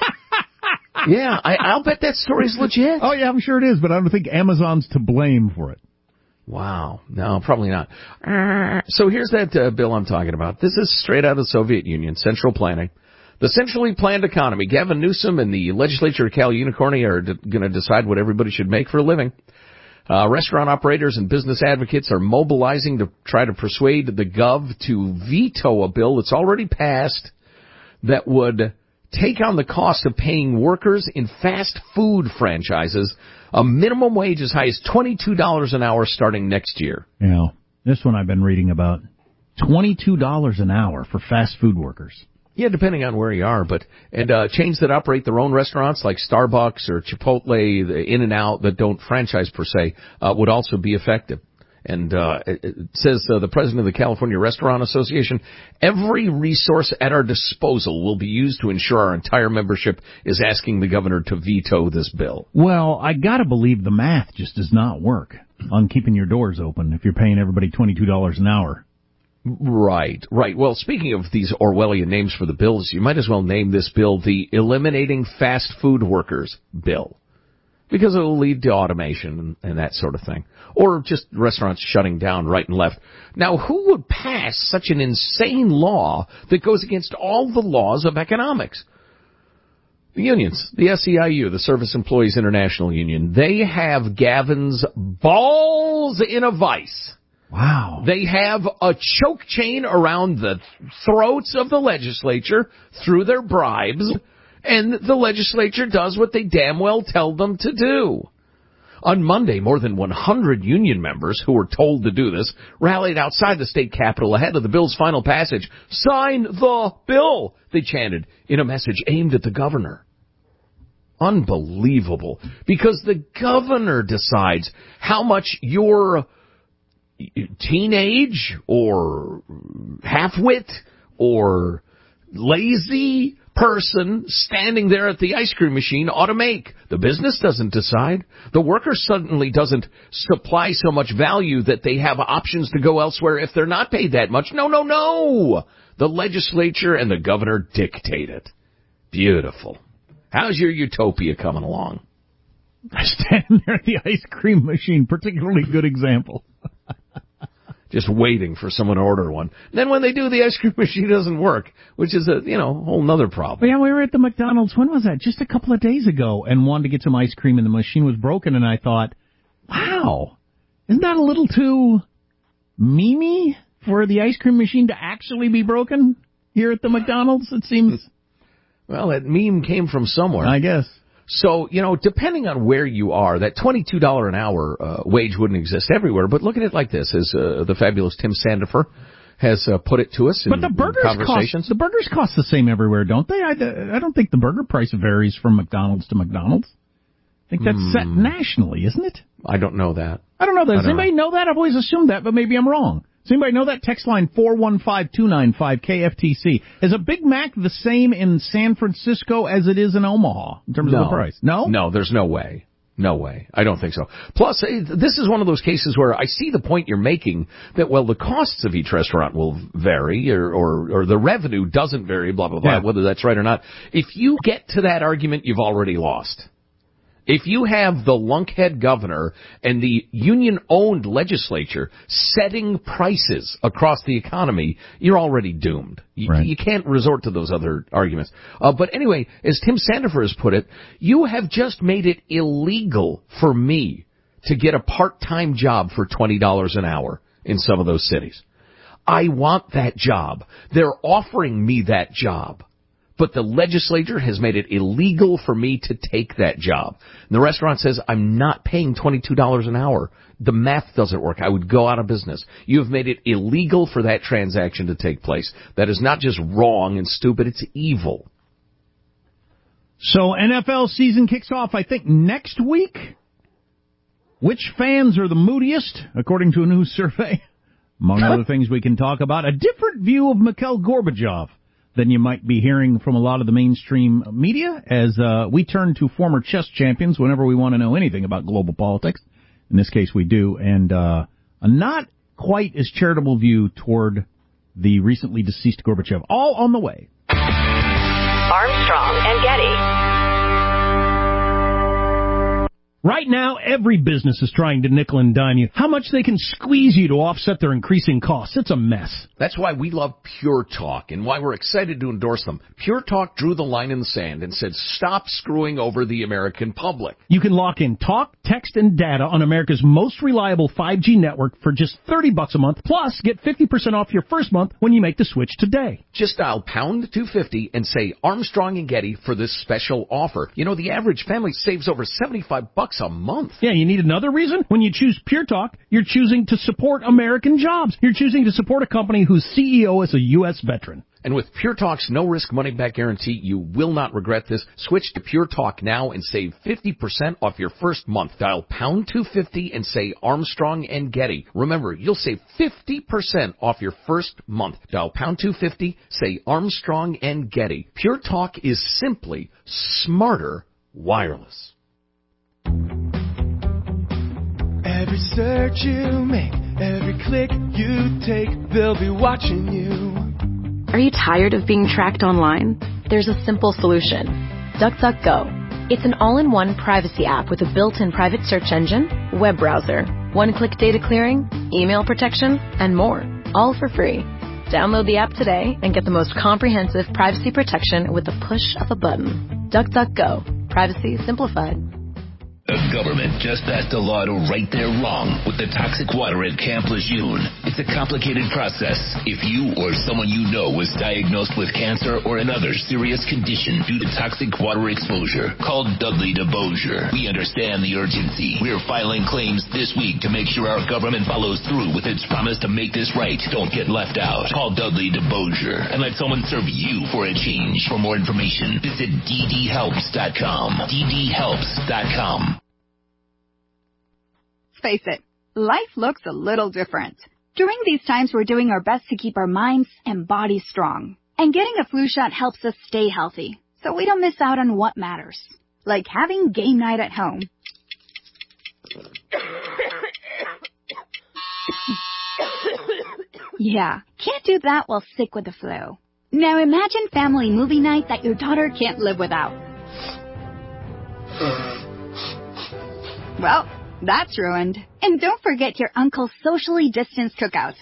Yeah, I'll bet that story's legit. Oh, yeah, I'm sure it is, but I don't think Amazon's to blame for it. Wow. No, probably not. So here's that bill I'm talking about. This is straight out of the Soviet Union, central planning. The centrally planned economy. Gavin Newsom and the legislature of Cal Unicornia are going to decide what everybody should make for a living. Restaurant operators and business advocates are mobilizing to try to persuade the Gov to veto a bill that's already passed that would take on the cost of paying workers in fast food franchises a minimum wage as high as $22 an hour starting next year. Yeah, this one I've been reading about. $22 an hour for fast food workers. Yeah, depending on where you are, and chains that operate their own restaurants like Starbucks or Chipotle, the In-N-Out that don't franchise per se, would also be affected. And it says the president of the California Restaurant Association, every resource at our disposal will be used to ensure our entire membership is asking the governor to veto this bill. Well, I gotta believe the math just does not work on keeping your doors open if you're paying everybody $22 an hour. Right. Well, speaking of these Orwellian names for the bills, you might as well name this bill the Eliminating Fast Food Workers Bill, because it will lead to automation and that sort of thing, or just restaurants shutting down right and left. Now, who would pass such an insane law that goes against all the laws of economics? The unions, the SEIU, the Service Employees International Union, they have Gavin's balls in a vice. Wow. They have a choke chain around the throats of the legislature through their bribes, and the legislature does what they damn well tell them to do. On Monday, more than 100 union members who were told to do this rallied outside the state capitol ahead of the bill's final passage. Sign the bill, they chanted in a message aimed at the governor. Unbelievable, because the governor decides how much your teenage or half-wit or lazy person standing there at the ice cream machine ought to make. The business doesn't decide. The worker suddenly doesn't supply so much value that they have options to go elsewhere if they're not paid that much. No. The legislature and the governor dictate it. Beautiful. How's your utopia coming along? Standing there at the ice cream machine, particularly good example. Just waiting for someone to order one. Then when they do, the ice cream machine doesn't work, which is a whole nother problem. Yeah, we were at the McDonald's, when was that? Just a couple of days ago, and wanted to get some ice cream, and the machine was broken, and I thought, wow, isn't that a little too memey for the ice cream machine to actually be broken here at the McDonald's? It seems. Well, that meme came from somewhere, I guess. So, depending on where you are, that $22 an hour wage wouldn't exist everywhere. But look at it like this, as the fabulous Tim Sandifer has put it to us in conversations. The burgers cost the same everywhere, don't they? I don't think the burger price varies from McDonald's to McDonald's. I think that's set nationally, isn't it? I don't know that. I don't know that. Does anybody know that? I've always assumed that, but maybe I'm wrong. Does anybody know that? Text line 415-295-KFTC. Is a Big Mac the same in San Francisco as it is in Omaha in terms of the price? No? No, there's no way. No way. I don't think so. Plus, this is one of those cases where I see the point you're making that, well, the costs of each restaurant will vary or the revenue doesn't vary, blah, blah, blah, whether that's right or not. If you get to that argument, you've already lost. If you have the lunkhead governor and the union-owned legislature setting prices across the economy, you're already doomed. You can't resort to those other arguments. But anyway, as Tim Sandifer has put it, you have just made it illegal for me to get a part-time job for $20 an hour in some of those cities. I want that job. They're offering me that job. But the legislature has made it illegal for me to take that job. And the restaurant says, I'm not paying $22 an hour. The math doesn't work. I would go out of business. You have made it illegal for that transaction to take place. That is not just wrong and stupid, it's evil. So NFL season kicks off, I think, next week. Which fans are the moodiest, according to a new survey? Among other things we can talk about, a different view of Mikhail Gorbachev than you might be hearing from a lot of the mainstream media, as we turn to former chess champions whenever we want to know anything about global politics. In this case, we do, and a not quite as charitable view toward the recently deceased Gorbachev. All on the way. Armstrong and Getty. Right now, every business is trying to nickel and dime you. How much they can squeeze you to offset their increasing costs. It's a mess. That's why we love Pure Talk and why we're excited to endorse them. Pure Talk drew the line in the sand and said, stop screwing over the American public. You can lock in talk, text, and data on America's most reliable 5G network for just $30 a month, plus get 50% off your first month when you make the switch today. Just dial pound 250 and say Armstrong and Getty for this special offer. You know, the average family saves over $75 a month. Yeah, you need another reason? When you choose Pure Talk, you're choosing to support American jobs. You're choosing to support a company whose CEO is a U.S. veteran. And with Pure Talk's no-risk money-back guarantee, you will not regret this. Switch to Pure Talk now and save 50% off your first month. Dial pound 250 and say Armstrong and Getty. Remember, you'll save 50% off your first month. Dial pound 250, say Armstrong and Getty. Pure Talk is simply smarter wireless. Every search you make, every click you take, they'll be watching you. Are you tired of being tracked online? There's a simple solution. DuckDuckGo. It's an all-in-one privacy app with a built-in private search engine, web browser, one-click data clearing, email protection, and more. All for free. Download the app today and get the most comprehensive privacy protection with the push of a button. DuckDuckGo. Privacy simplified. The government just passed a law to right their wrong with the toxic water at Camp Lejeune. It's a complicated process. If you or someone you know was diagnosed with cancer or another serious condition due to toxic water exposure, call Dudley DeBosier. We understand the urgency. We're filing claims this week to make sure our government follows through with its promise to make this right. Don't get left out. Call Dudley DeBosier and let someone serve you for a change. For more information, visit ddhelps.com. ddhelps.com. Face it, life looks a little different. During these times, we're doing our best to keep our minds and bodies strong. And getting a flu shot helps us stay healthy, so we don't miss out on what matters, like having game night at home. Yeah, can't do that while sick with the flu. Now imagine family movie night that your daughter can't live without. Well, that's ruined. And don't forget your uncle's socially distanced cookouts.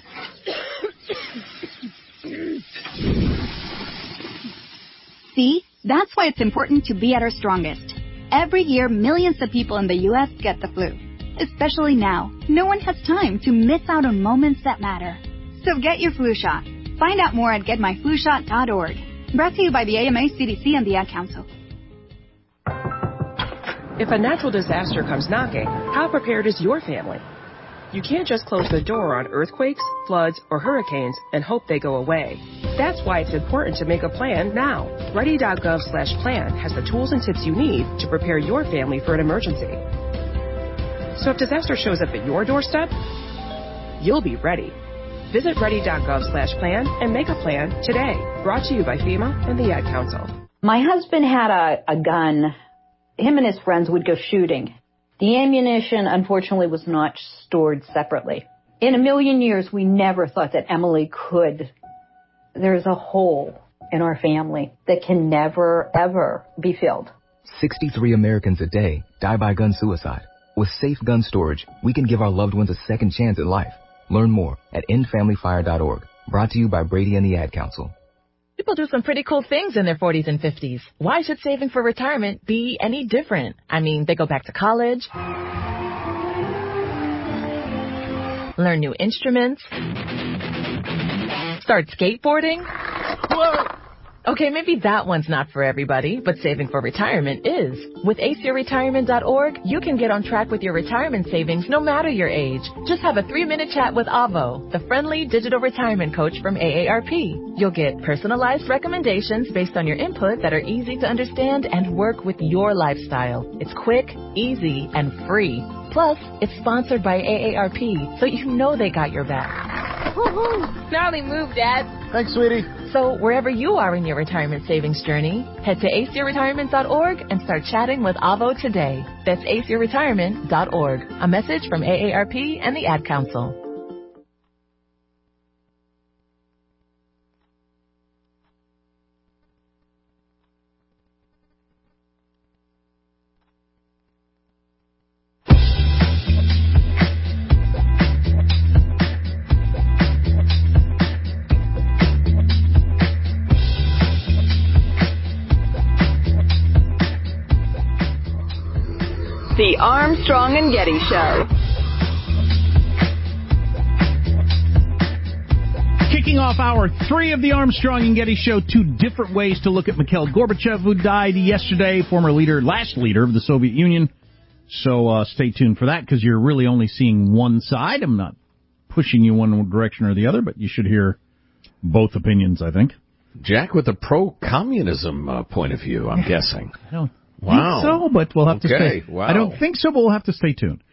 See? That's why it's important to be at our strongest. Every year, millions of people in the U.S. get the flu. Especially now. No one has time to miss out on moments that matter. So get your flu shot. Find out more at getmyflushot.org. Brought to you by the AMA, CDC, and the Ad Council. If a natural disaster comes knocking, how prepared is your family? You can't just close the door on earthquakes, floods, or hurricanes and hope they go away. That's why it's important to make a plan now. Ready.gov/plan has the tools and tips you need to prepare your family for an emergency. So if disaster shows up at your doorstep, you'll be ready. Visit ready.gov/plan and make a plan today. Brought to you by FEMA and the Ad Council. My husband had a gun. Him and his friends would go shooting. The ammunition, unfortunately, was not stored separately. In a million years, we never thought that Emily could. There's a hole in our family that can never, ever be filled. 63 Americans a day die by gun suicide. With safe gun storage, we can give our loved ones a second chance at life. Learn more at endfamilyfire.org. Brought to you by Brady and the Ad Council. People do some pretty cool things in their 40s and 50s. Why should saving for retirement be any different? I mean, they go back to college, learn new instruments, start skateboarding. Whoa! Okay, maybe that one's not for everybody, but saving for retirement is. With aceyourretirement.org, you can get on track with your retirement savings no matter your age. Just have a 3-minute chat with Avo, the friendly digital retirement coach from AARP. You'll get personalized recommendations based on your input that are easy to understand and work with your lifestyle. It's quick, easy, and free. Plus, it's sponsored by AARP, so you know they got your back. Woohoo! Gnarly move, Dad. Thanks, sweetie. So, wherever you are in your retirement savings journey, head to aceyourretirement.org and start chatting with Avo today. That's aceyourretirement.org. A message from AARP and the Ad Council. The Armstrong and Getty Show. Kicking off hour 3 of the Armstrong and Getty Show, 2 different ways to look at Mikhail Gorbachev, who died yesterday, last leader of the Soviet Union. So stay tuned for that, because you're really only seeing one side. I'm not pushing you one direction or the other, but you should hear both opinions, I think. Jack with a pro-communism point of view, I'm guessing. I don't think so, but we'll have to stay. Wow. I don't think so, but we'll have to stay tuned.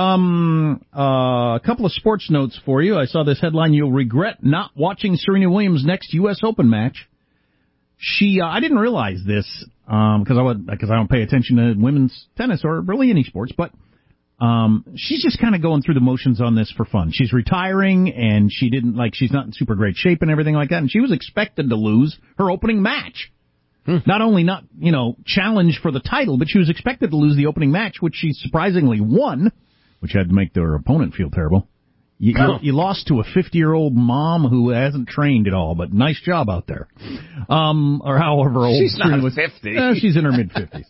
A couple of sports notes for you. I saw this headline: you'll regret not watching Serena Williams' next U.S. Open match. I didn't realize this because I don't pay attention to women's tennis or really any sports, but she's just kind of going through the motions on this for fun. She's retiring, and she's not in super great shape and everything like that, and she was expected to lose her opening match. Not only not challenge for the title, but she was expected to lose the opening match, which she surprisingly won, which had to make their opponent feel terrible. You lost to a 50-year-old mom who hasn't trained at all, but nice job out there. Or however old. She's not 50. She's in her mid-50s.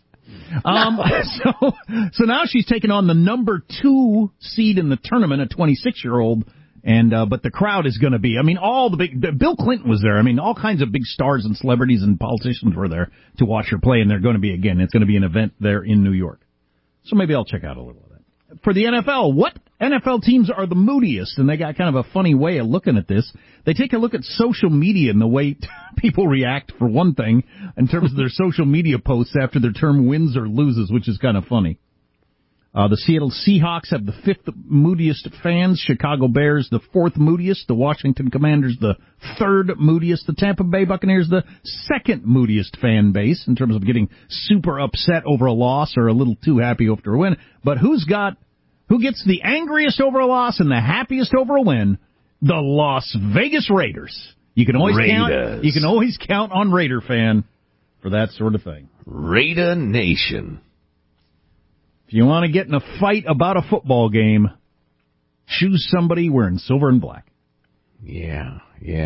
So now she's taking on the number 2 seed in the tournament, a 26-year-old. But the crowd is going to be, Bill Clinton was there. All kinds of big stars and celebrities and politicians were there to watch her play, and they're going to be again. It's going to be an event there in New York. So maybe I'll check out a little of that. For the NFL, what NFL teams are the moodiest? And they got kind of a funny way of looking at this. They take a look at social media and the way people react, for one thing, in terms of their social media posts after their team wins or loses, which is kind of funny. The Seattle Seahawks have the 5th moodiest fans, Chicago Bears the 4th moodiest, the Washington Commanders the 3rd moodiest, the Tampa Bay Buccaneers the 2nd moodiest fan base in terms of getting super upset over a loss or a little too happy after a win. But who gets the angriest over a loss and the happiest over a win? The Las Vegas Raiders. You can always count on Raider fan for that sort of thing. Raider Nation. If you want to get in a fight about a football game, choose somebody wearing silver and black. Yeah.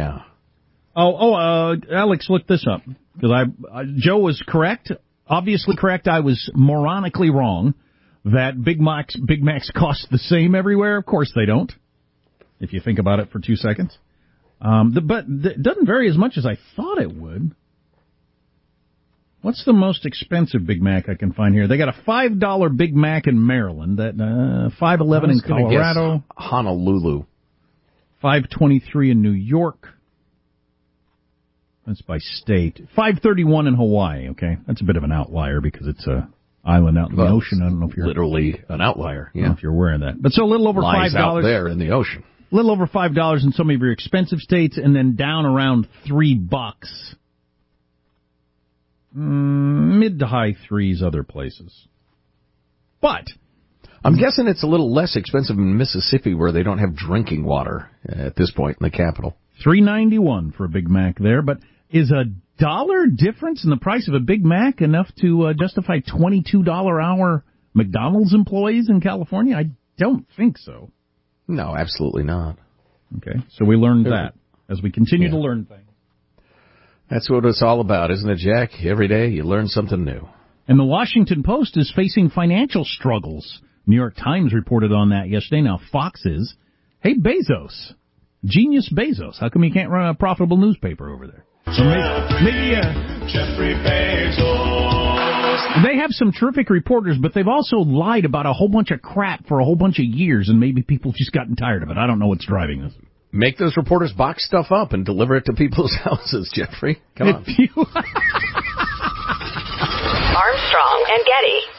Alex, look this up. Because Joe was correct, obviously correct. I was moronically wrong that Big Macs cost the same everywhere. Of course they don't, if you think about it for 2 seconds. But it doesn't vary as much as I thought it would. What's the most expensive Big Mac I can find here? They got a $5 Big Mac in Maryland, that $5.11 in Colorado, Honolulu, $5.23 in New York. That's by state. $5.31 in Hawaii. Okay, that's a bit of an outlier because it's a island out in the ocean. I don't know if you're literally an outlier. I don't know if you're aware of that. But so a little over $5 out there in the ocean. A little over $5 in some of your expensive states, and then down around $3. Mid to high threes other places. But I'm guessing it's a little less expensive in Mississippi where they don't have drinking water at this point in the capital. $3.91 for a Big Mac there, but is $1 difference in the price of a Big Mac enough to justify $22 hour McDonald's employees in California? I don't think so. No, absolutely not. Okay, so we learned that as we continue to learn things. That's what it's all about, isn't it, Jack? Every day you learn something new. And the Washington Post is facing financial struggles. New York Times reported on that yesterday. Now Fox is. Hey, Bezos. Genius Bezos. How come you can't run a profitable newspaper over there? So maybe Jeffrey Bezos. They have some terrific reporters, but they've also lied about a whole bunch of crap for a whole bunch of years, and maybe people just gotten tired of it. I don't know what's driving this. Make those reporters box stuff up and deliver it to people's houses, Jeffrey. Come on. Armstrong and Getty.